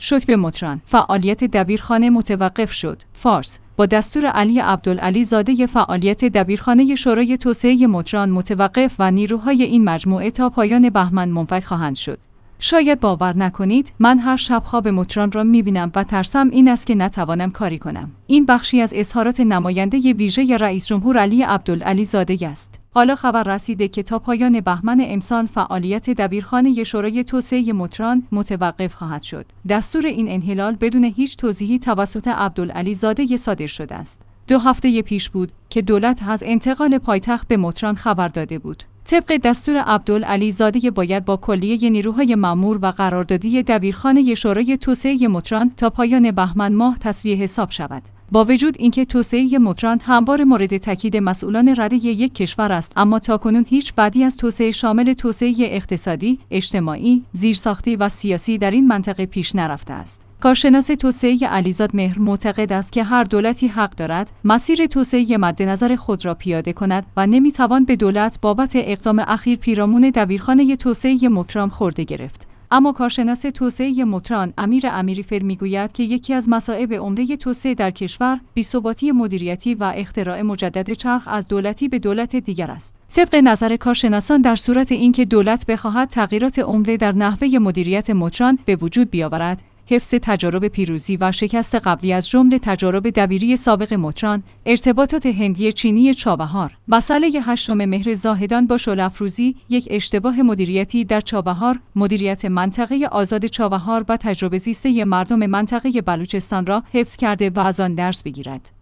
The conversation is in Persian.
شکر مطران. فعالیت دبیرخانه متوقف شد. فارس. با دستور علی عبدالعلی زاده فعالیت دبیرخانه شورای توسعه مطران متوقف و نیروهای این مجموعه تا پایان بهمن منفک خواهند شد. شاید باور نکنید، من هر شب خواب مطران را می‌بینم و ترسم این است که نتوانم کاری کنم. این بخشی از اظهارات نماینده ویژه رئیس جمهور علی عبدالعلی زاده است. حالا خبر رسیده که تا پایان بهمن امسال فعالیت دبیرخانه شورای توسعه مطران متوقف خواهد شد. دستور این انحلال بدون هیچ توضیحی توسط عبدالعلی زاده صادر شده است. 2 هفته پیش بود که دولت از انتقال پایتخت به مطران خبر داده بود. طبق دستور عبدالعلی زاده باید با کلیه نیروهای مأمور و قراردادی دبیرخانه شورای توسعه مطران تا پایان بهمن ماه تسویه حساب شود. با وجود اینکه توسعه مطران همواره مورد تاکید مسئولان رده یک کشور است، اما تاکنون هیچ بدی از توسعه شامل توسعه اقتصادی، اجتماعی، زیرساختی و سیاسی در این منطقه پیش نرفته است. کارشناس توسعه علیزاد مهر معتقد است که هر دولتی حق دارد مسیر توسعه مد نظر خود را پیاده کند و نمیتوان به دولت بابت اقدام اخیر پیرامون دبیرخانه توسعه مطران خورده گرفت. اما کارشناس توسعه مطران امیر امیری‌فر میگوید که یکی از مصائب عمده توسعه در کشور بی‌ثباتی مدیریتی و اختراع مجدد چرخ از دولتی به دولت دیگر است. طبق نظر کارشناسان، در صورت اینکه دولت بخواهد تغییرات عمده در نحوه مدیریت مطران به وجود بیاورد، حفظ تجارب پیروزی و شکست قبلی از جمله تجارب دبیری سابق مطران، ارتباطات هندی چینی چابهار، مسئله 8 مهر زاهدان با شعله‌افروزی، یک اشتباه مدیریتی در چابهار، مدیریت منطقه آزاد چابهار و تجربه زیسته مردم منطقه بلوچستان را حفظ کرده و از آن درس بگیرد.